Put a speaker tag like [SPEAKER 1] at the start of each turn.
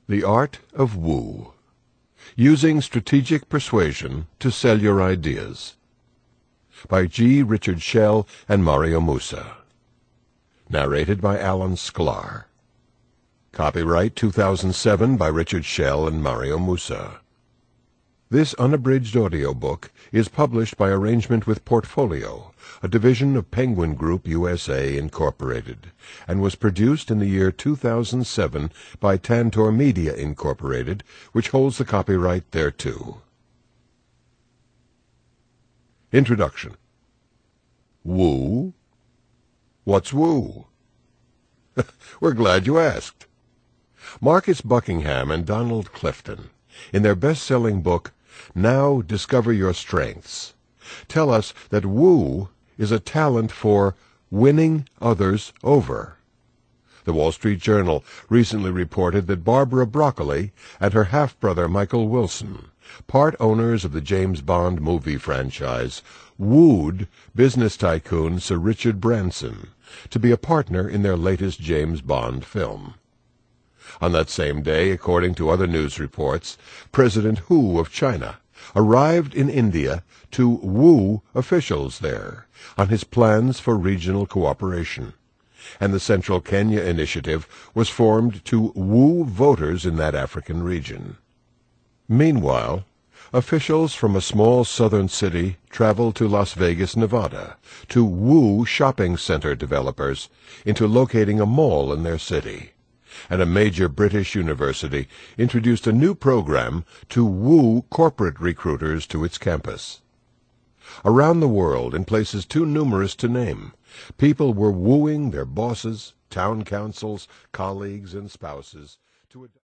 [SPEAKER 1] The Art of Woo. Using Strategic Persuasion to Sell Your Ideas. By G. Richard Schell and Mario Musa. Narrated by Alan Sklar. Copyright 2007 by Richard Schell and Mario Musa. This unabridged audiobook is published by arrangement with Portfolio, a division of Penguin Group USA, Incorporated, and was produced in the year 2007 by Tantor Media, Incorporated, which holds the copyright thereto. Introduction. Woo? What's woo? We're glad you asked. Marcus Buckingham and Donald Clifton, in their best-selling book, Now Discover Your Strengths, tell us that woo is a talent for winning others over. The Wall Street Journal recently reported that Barbara Broccoli and her half-brother Michael Wilson, part owners of the James Bond movie franchise, wooed business tycoon Sir Richard Branson to be a partner in their latest James Bond film. On that same day, according to other news reports, President Hu of China arrived in India to woo officials there on his plans for regional cooperation, and the Central Kenya Initiative was formed to woo voters in that African region. Meanwhile, officials from a small southern city traveled to Las Vegas, Nevada, to woo shopping center developers into locating a mall in their city. And a major British university introduced a new program to woo corporate recruiters to its campus. Around the world, in places too numerous to name, people were wooing their bosses, town councils, colleagues, and spouses to